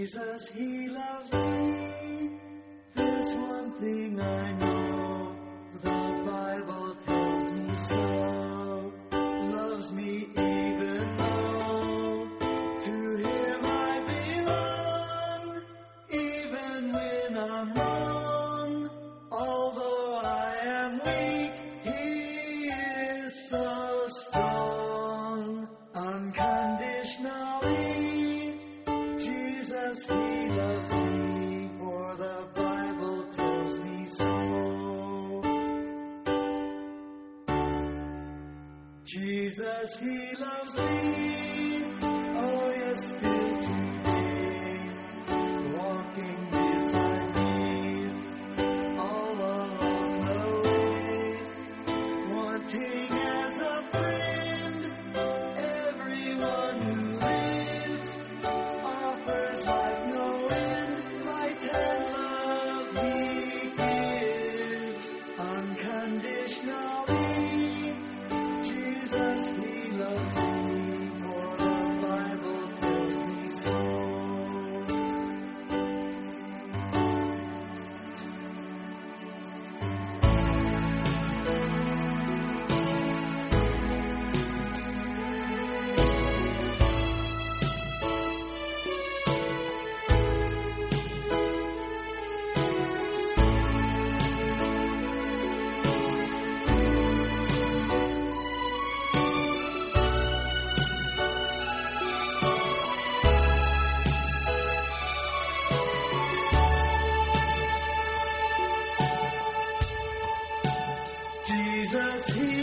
Jesus, He loves me. There's one thing I know, the Bible tells me so. Loves me even though to Him I belong. Even when I'm wrong, although I am weak, He is so strong. Unconditionally, Jesus, He loves me, for the Bible tells me so. Jesus, He loves me, oh yes, still today, walking beside me all along the way, wanting as a friend everyone who lives, offers like no end, light and love He gives. Unconditionally, Jesus, He loves me, for the Bible tells me so. Jesus, He